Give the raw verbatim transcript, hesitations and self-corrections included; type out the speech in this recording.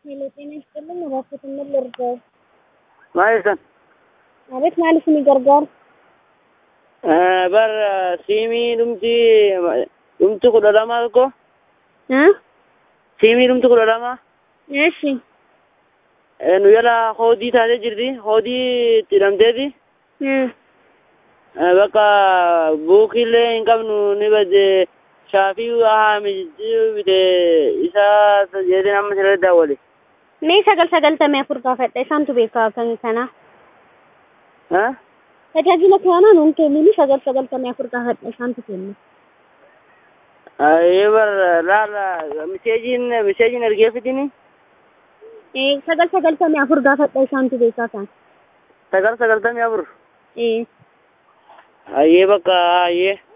ሄሎ ጤና ይስጥልኝ። እባክዎትን ምን ልርዳው? Maalison አቤት ማለት ነው ይገርጋር bar siimii dhumti dhumti kudha lama ko እ siimii dhumti kudha lama እሺ nu yala hoodii taatee jirti hoodii itti hidhamteeti እ bakka buukiillee hin qabnu ni badde shaafii haamichi bite isaa jedheen amma sirrii daawwale mee sagal sagaltamii afur gaafadha isaantu beekaa kan kana tajaajila kana nuun kennuuni sagal sagaltamii afur gaafadha isaantu kennu ये बर लाल मिसेजिन मिसेजिन अर्गे फिटिनी ए sagal sagaltamii afur gaafadha isaantu beekaa kan सगल सगलता मैं अब ए ये बका ये